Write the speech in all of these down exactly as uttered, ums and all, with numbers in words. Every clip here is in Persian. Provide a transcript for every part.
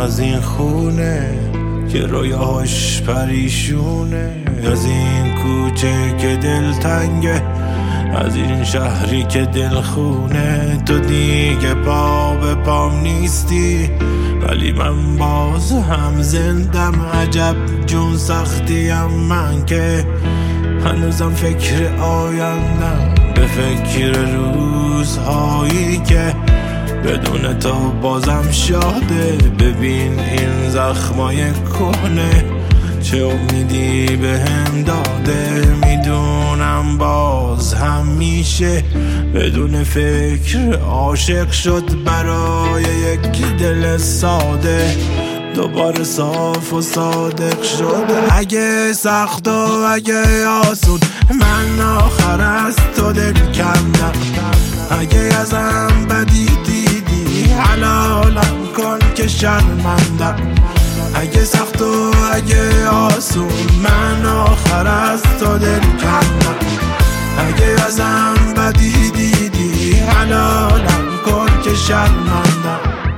از این خونه که رویاهاش پریشونه، از این کوچه که دل تنگه، از این شهری که دل خونه. تو دیگه پا به پام نیستی ولی من باز هم زندم. عجب جون سختیم من که هنوزم فکر آیندم، به فکر روزهایی که بدون تو بازم شاده. ببین این زخمای کهنه چه امیدی به هم داده. میدونم باز هم میشه بدون فکر عاشق شد برای یک دل ساده، دوباره صاف و صادق شد. اگه سخت و اگه آسون من آخر از تو دل کندم، اگه ازم بدی دیدی حلالم کن که شرمندم. اگه سخت و اگه آسون من آخر از تو دل کندم، اگه ازم بدی دیدی حلالم کن که شرمندم.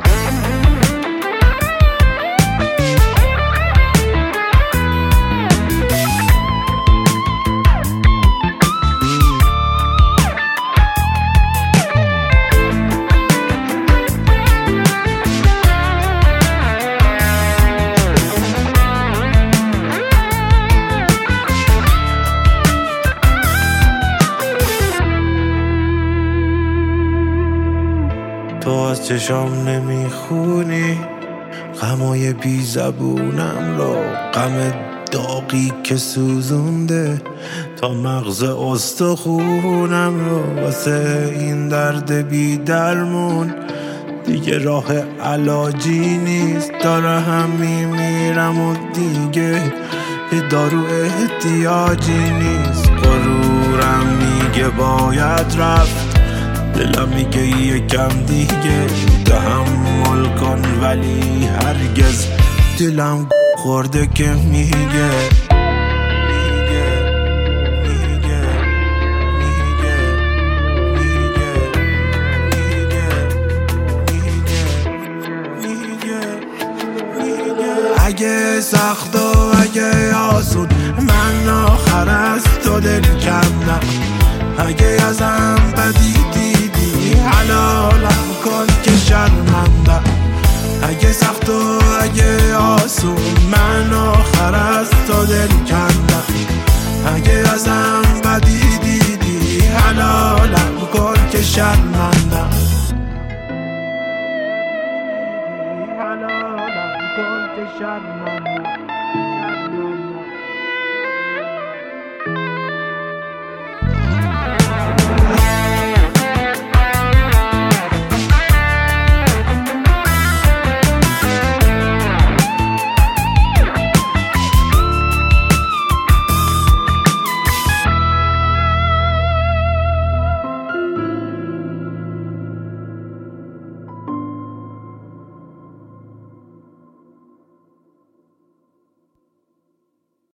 تو از چشام نمیخونی غمای بی زبونم رو، غم داغی که سوزونده تا مغز استخونم رو. واسه این درد بی درمون دیگه راه علاجی نیست، داره هم میمیرم و دیگه دارو احتیاجی نیست. غرورم میگه باید رفت، دلم میگه یکم دیگه تحمل کن، ولی هرگز دلم خورده که میگه اگه سخت و اگه آسون من آخر از تو دل کندم، اگه ازم